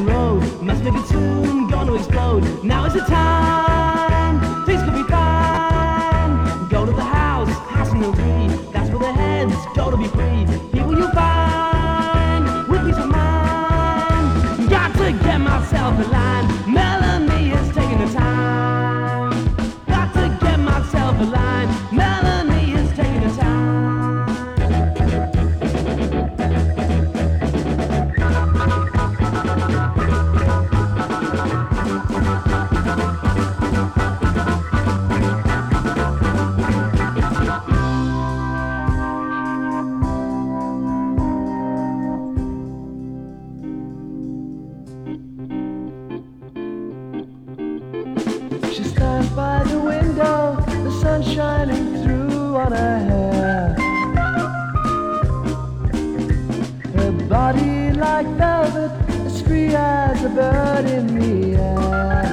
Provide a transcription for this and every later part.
road. Must make it soon, gonna explode. Now is the time, things could be fine. Go to the house and agree. That's where the heads go to be free. People you find with peace of mind. Got to get myself in line. Melanie is taking the time. Got to get myself in line. Melanie is taking the time. She stands by the window, the sun shining through on her hair. Her body like velvet, as free as a bird in the air.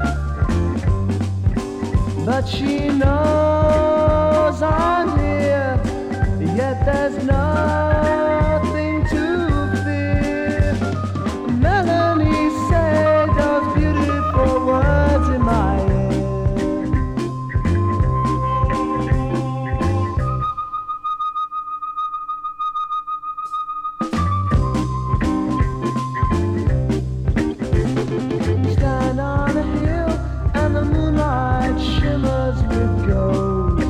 But she knows I'm here, yet there's nothing to fear. Melanie said those beautiful words in my ear. Stand on a hill and the moonlight shimmers with gold.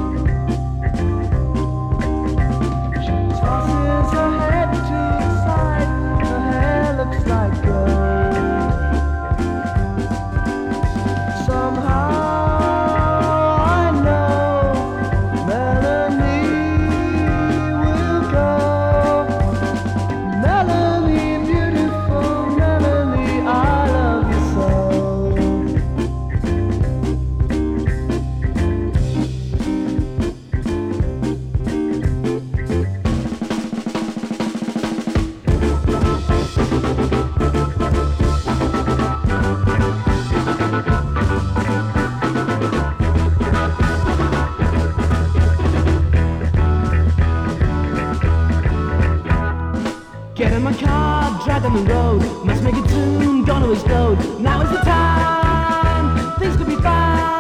She tosses her head to the side, her hair looks like gold. Somehow I know Melanie will go. Melanie, beautiful Melanie, I love you so. Get in my car, drive down the road. Must make it soon, gonna explode. Now is the time, things could be fine.